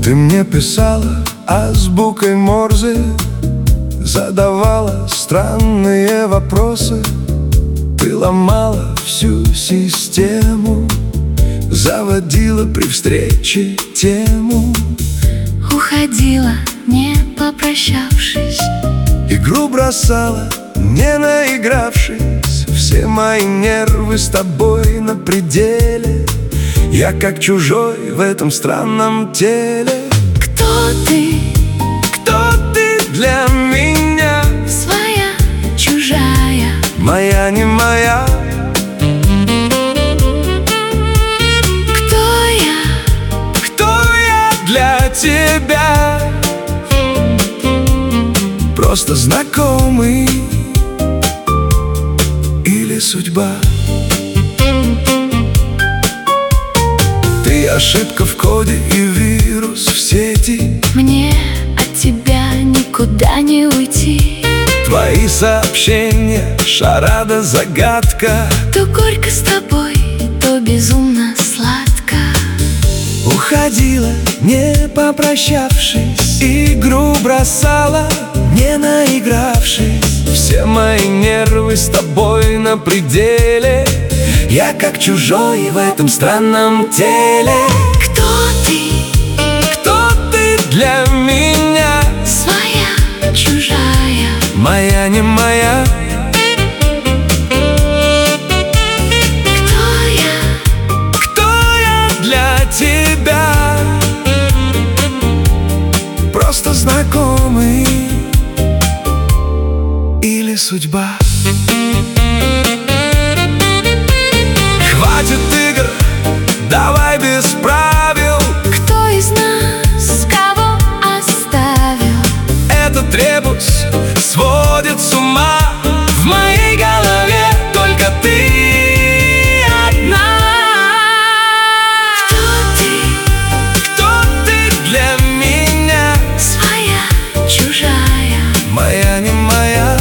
Ты мне писала азбукой Морзе, задавала странные вопросы. Ты ломала всю систему, заводила при встрече тему. Уходила, не попрощавшись, Игру бросала, не наигравшись. Все мои нервы с тобой на пределе. Я как чужой в этом странном теле. кто ты? Кто ты для меня? Своя, чужая, Моя, не моя. кто я для тебя? Просто знакомый или судьба? Ты ошибка в коде и вирус в сети. Мне от тебя никуда не уйти. Твои сообщения, шарада, загадка. То горько с тобой, то безумно сладко. Уходила, не попрощавшись, игру бросала, не наигравшись. Все мои нервы с тобой на пределе. Я как чужой в этом странном теле. Кто ты? Кто ты для меня? Своя, чужая, Моя, не моя. Кто я для тебя? Просто знакомый или судьба? Хватит игр, давай без правил. Кто из нас кого оставил? Этот ребус сводит с ума. В моей голове только ты одна. Кто ты для меня? Своя, чужая, Моя, не моя.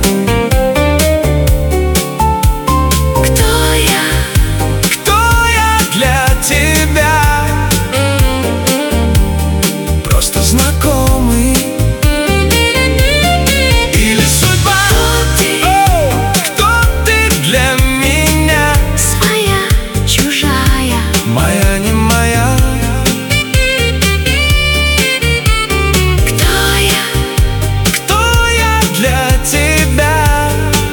кто я для тебя? Просто знакомый или судьба? Кто ты для меня? своя, чужая, Моя, не моя. кто я для тебя?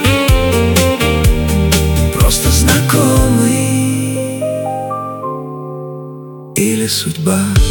Просто знакомый или судьба?